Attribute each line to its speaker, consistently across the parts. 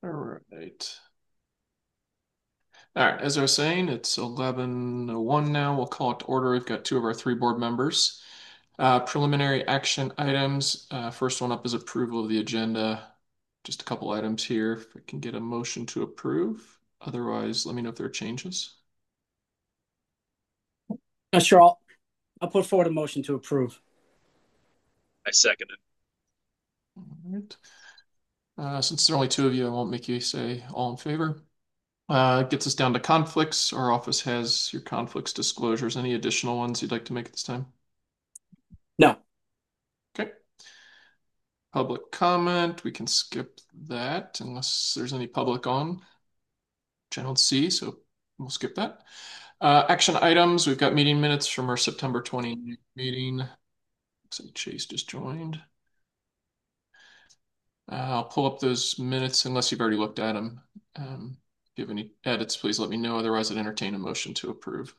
Speaker 1: All right. All right. As I was saying, it's 11:01 now. We'll call it to order. We've got two of our three board members. Preliminary action items. First one up is approval of the agenda. Just a couple items here. If I can get a motion to approve. Otherwise, let me know if there are changes.
Speaker 2: Sure, I'll put forward a motion to approve.
Speaker 3: I second it.
Speaker 1: All right. Since there are only two of you, I won't make you say all in favor. Gets us down to conflicts. Our office has your conflicts disclosures. Any additional ones you'd like to make at this time?
Speaker 2: No.
Speaker 1: Okay. Public comment. We can skip that unless there's any public on, which I don't see, so we'll skip that. Action items. We've got meeting minutes from our September 29th meeting. Looks like Chase just joined. I'll pull up those minutes unless you've already looked at them. If you have any edits, please let me know. Otherwise, I'd entertain a motion to approve.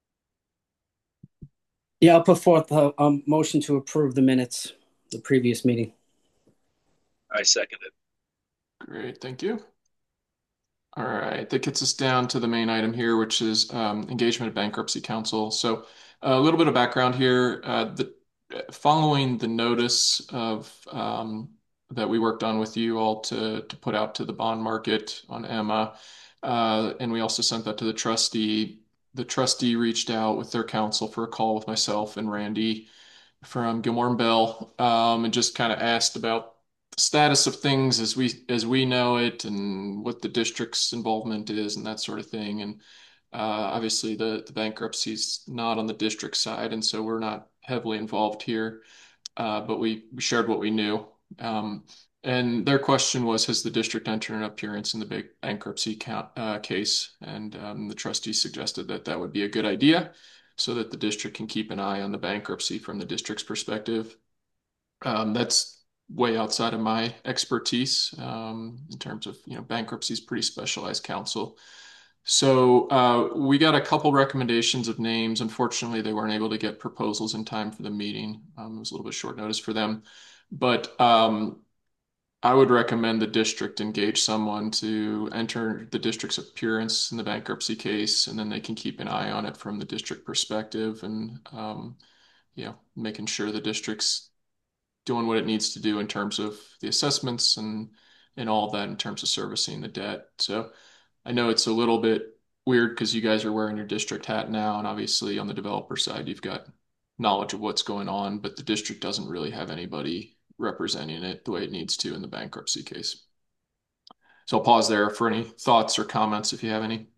Speaker 2: Yeah, I'll put forth a motion to approve the minutes, the previous meeting.
Speaker 3: I second it.
Speaker 1: Great, thank you. All right, that gets us down to the main item here, which is engagement of bankruptcy counsel. So a little bit of background here. Following the notice of that we worked on with you all to put out to the bond market on Emma, and we also sent that to the trustee. The trustee reached out with their counsel for a call with myself and Randy from Gilmore and Bell, and just kind of asked about the status of things as we know it and what the district's involvement is and that sort of thing. And obviously the bankruptcy's not on the district side, and so we're not heavily involved here. But we shared what we knew. And their question was, has the district entered an appearance in the big bankruptcy case? And the trustee suggested that that would be a good idea so that the district can keep an eye on the bankruptcy from the district's perspective. That's way outside of my expertise in terms of, bankruptcy is pretty specialized counsel. So we got a couple recommendations of names. Unfortunately, they weren't able to get proposals in time for the meeting. It was a little bit short notice for them. But I would recommend the district engage someone to enter the district's appearance in the bankruptcy case, and then they can keep an eye on it from the district perspective and, making sure the district's doing what it needs to do in terms of the assessments and all of that in terms of servicing the debt. So I know it's a little bit weird because you guys are wearing your district hat now, and obviously on the developer side, you've got knowledge of what's going on, but the district doesn't really have anybody representing it the way it needs to in the bankruptcy case. So I'll pause there for any thoughts or comments if you have any.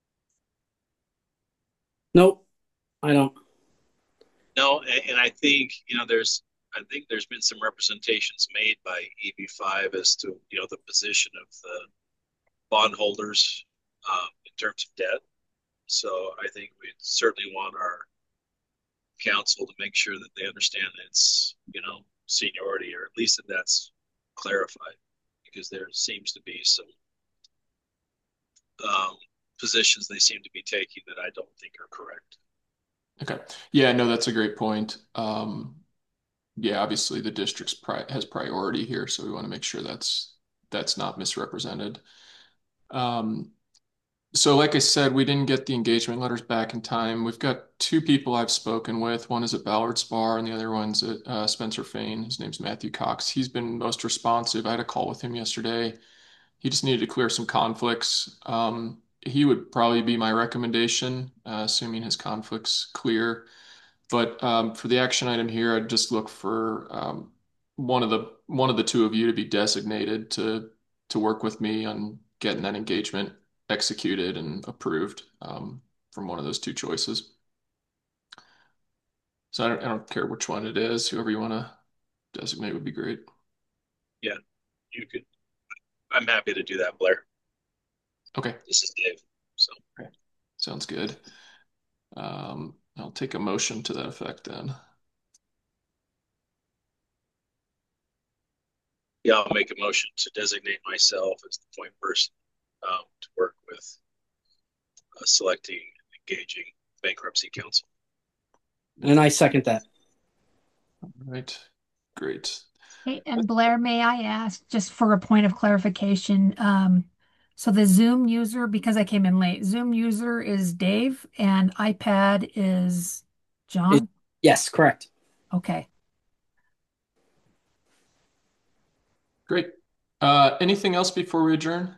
Speaker 2: Nope, I don't.
Speaker 3: No, and I think there's been some representations made by EB5 as to the position of the bondholders in terms of debt. So I think we certainly want our counsel to make sure that they understand that it's seniority, or at least that that's clarified, because there seems to be some positions they seem to be taking that I don't think are correct.
Speaker 1: Okay. Yeah, no, that's a great point. Yeah, obviously the district's has priority here, so we want to make sure that's not misrepresented. Um, so like I said, we didn't get the engagement letters back in time. We've got two people I've spoken with. One is at Ballard Spar and the other one's at Spencer Fane. His name's Matthew Cox. He's been most responsive. I had a call with him yesterday. He just needed to clear some conflicts. He would probably be my recommendation, assuming his conflicts clear. But for the action item here, I'd just look for one of the two of you to be designated to work with me on getting that engagement executed and approved from one of those two choices. So I don't care which one it is. Whoever you want to designate would be great.
Speaker 3: Yeah, you could. I'm happy to do that, Blair.
Speaker 1: Okay.
Speaker 3: This is Dave. So
Speaker 1: Okay. Sounds good. I'll take a motion to that effect then.
Speaker 3: yeah, I'll make a motion to designate myself as the point person to work with selecting, engaging bankruptcy counsel.
Speaker 2: And I second that.
Speaker 1: All right. Great.
Speaker 4: Hey, and Blair, may I ask, just for a point of clarification, so the Zoom user, because I came in late, Zoom user is Dave and iPad is
Speaker 2: It-
Speaker 4: John?
Speaker 2: yes, correct.
Speaker 4: Okay.
Speaker 1: Great. Anything else before we adjourn?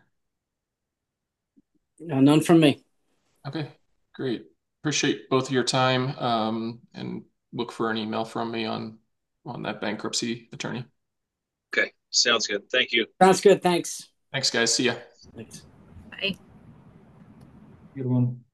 Speaker 2: No, none from me.
Speaker 1: Okay, great. Appreciate both of your time, and look for an email from me on that bankruptcy attorney.
Speaker 3: Okay, sounds good. Thank you.
Speaker 2: Sounds good. Thanks.
Speaker 1: Thanks, guys. See ya.
Speaker 2: Thanks.
Speaker 4: Bye.
Speaker 5: Good one.